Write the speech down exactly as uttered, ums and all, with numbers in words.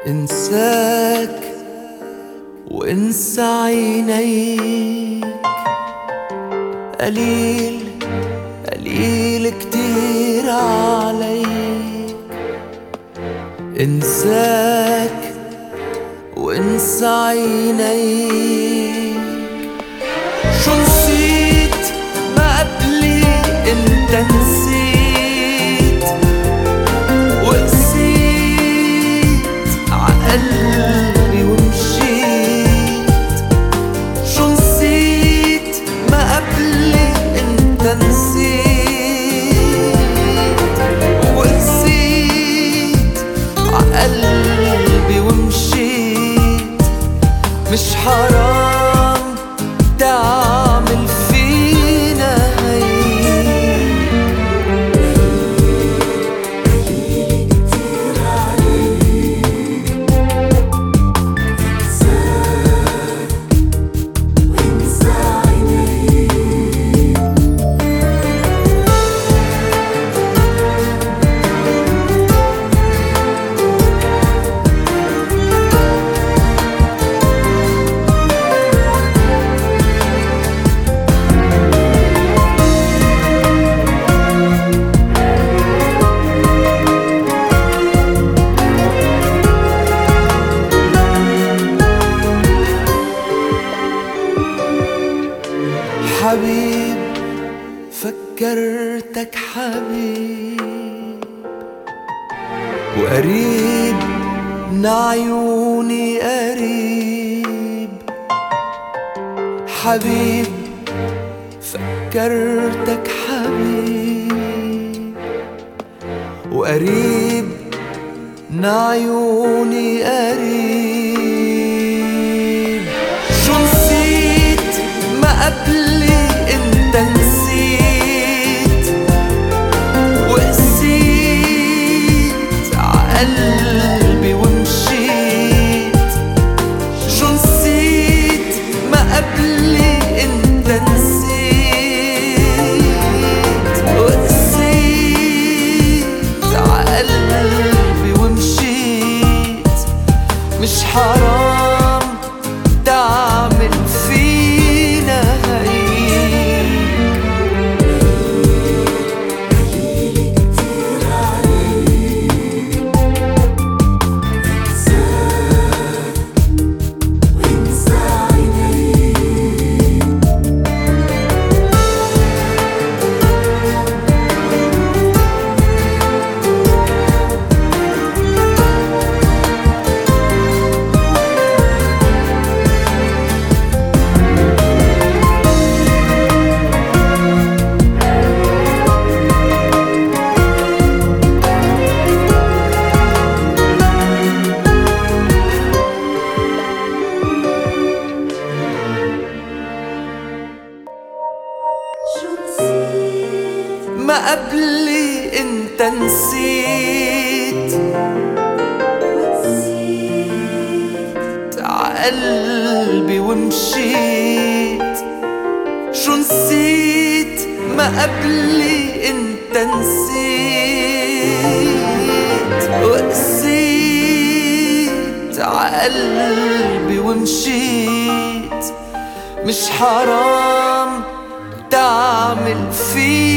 انساك وانسى عينيك، قليل قليل كتير عليك. انساك وانسى عينيك، شو نسيت ما قبلي انت نسيت، وقسيت عقلبي ومشيت. شو نسيت ما قبلي انت نسيت، وقسيت عقلبي ومشيت. مش حرام تعمل فينا هيك، كتير عليك. انساك وانسى عينيك، حبيب فكرتك حبيب، وقريب من عيوني قريب. حبيب فكرتك حبيب، وقريب من عيوني قريب. شو نسيت ما قبلي انت نسيت، وقسيت عقلبي ومشيت. شو نسيت ما قبلي انت نسيت، وقسيت عقلبي ومشيت. مش حرام تعمل فينا هيك، كتير عليك. انساك وانسى عينيك، ما قبلي انت نسيت، وقسيت عقلبي ومشيت. شو نسيت ما قبلي انت نسيت، وقسيت عقلبي ومشيت. مش حرام تعمل فيه